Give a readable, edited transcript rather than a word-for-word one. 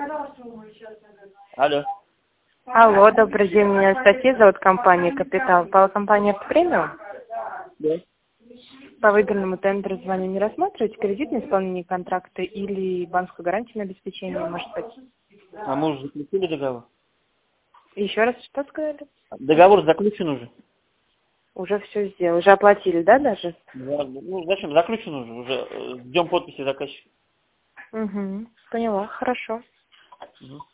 Алло. Алло, добрый день, меня Анастасия зовут, компания «Капитал». Компания «Премиум». Да. По выигранному тендеру звоню, не рассматриваете кредит на исполнение контракта или банковскую гарантию на обеспечение, может быть? А мы уже заключили договор? Еще раз, что сказали? Договор заключен уже. Уже все сделали, уже оплатили, да, даже? Да, ну зачем? Заключен уже ждем подписи заказчика. Угу, поняла, хорошо. Угу.